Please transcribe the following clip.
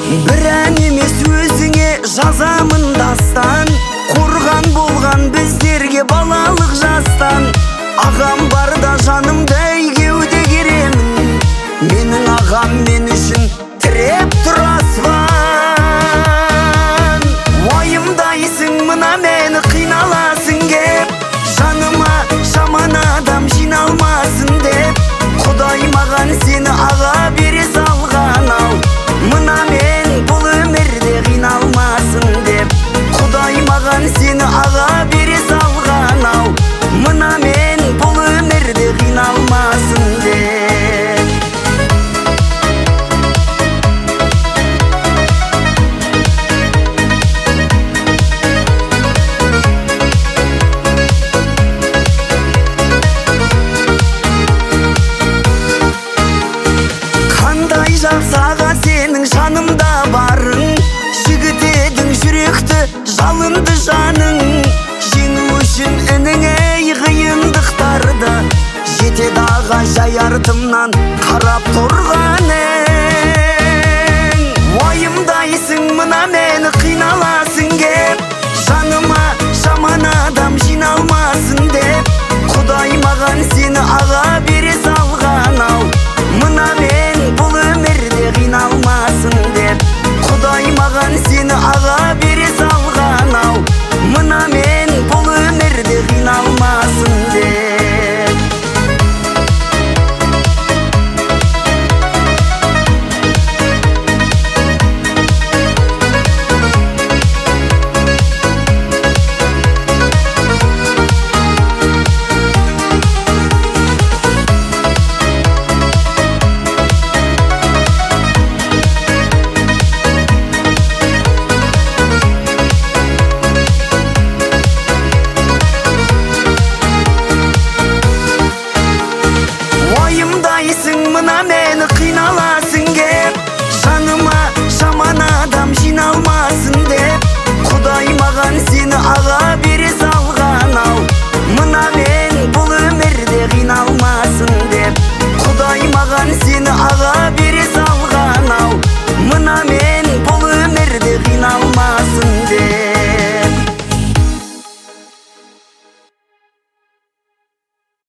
бір ән емес өзіңе жазамын дастан, қорған болған біздерге балалық жастан. Ағам барда жанымдай кеуде керемін, менің ағам мен үшін тіреп тұр аспан. Уайымдайсың мына мені қиналасың кеп, жаныма жаман адам жиналмасын деп. Құдай маған сені аға бере салған ау, мына мен бұл өмірде қиналмасын деп. Құдай маған сені аға бере салған ау, мына мен бұл өмірде қиналмасын деп. Қандай жақсы аға сенің жанымда барың, жігіт едің жүректі жалынды жаның. Жеңу үшін ініңе қиындықтарды, жетеді аға жай артымнан қарап тұрғаның. Уайымдайсың мына мені қиналасың кеп, жаныма жаман адам жиналмасын деп. Құдай маған сені аға бере салған ау, мына мен бұл өмірде қиналмасын деп. Құдай маған сені аға бере салған ау, мына мен бұл өмірде қиналмасын деп. Уайымдайсың мына мені қиналасың кеп, жаныма жаман адам жиналмасын деп. Құдай маған сені аға